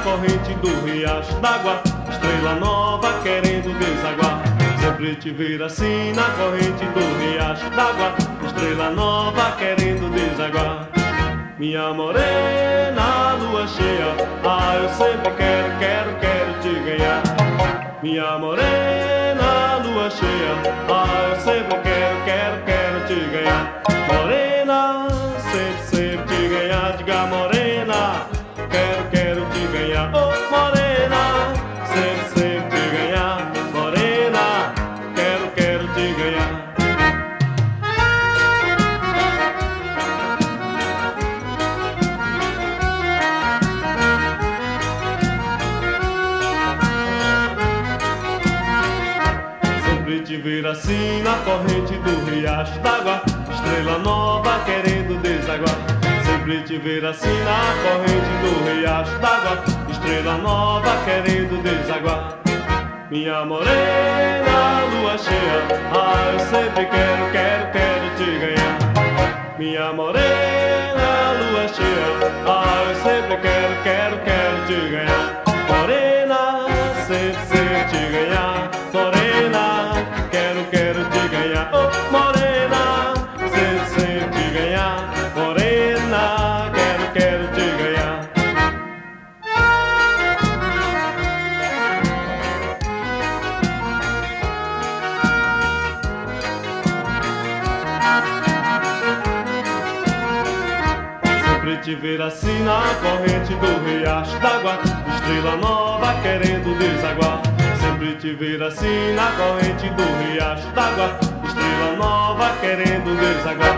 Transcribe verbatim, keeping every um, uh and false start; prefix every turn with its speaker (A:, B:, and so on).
A: corrente do riacho d'água, estrela nova querendo desaguar. Sempre te ver assim na corrente do riacho d'água, estrela nova querendo desaguar. Minha morena, lua cheia, ah, eu sempre quero, quero, quero te ganhar. Minha morena, lua cheia, ah, eu sempre quero, quero, quero te ganhar. Morena, sempre, sempre te ganhar. Diga morena, quero, quero te ganhar. Oh, morena, sempre, sempre te ganhar. Morena, quero, quero te ganhar. Sempre te ver assim na corrente do riacho d'água, estrela nova querendo desaguar. Sempre te ver assim na corrente do riacho d'água, estrela nova querendo desaguar. Minha morena, lua cheia, ah, eu sempre quero, quero, quero te ganhar. Minha morena, lua cheia, ah, eu sempre quero, quero, quero te ganhar. Morena, sempre, sempre te ganhar. Morena, quero, quero te ganhar. Oh, morena, sempre, sempre te ganhar. Morena, quero, quero te ganhar. Sempre te ver assim na corrente do riacho d'água, estrela nova querendo desaguar. Sempre te ver assim na corrente do riacho d'água, estrela nova querendo desaguar.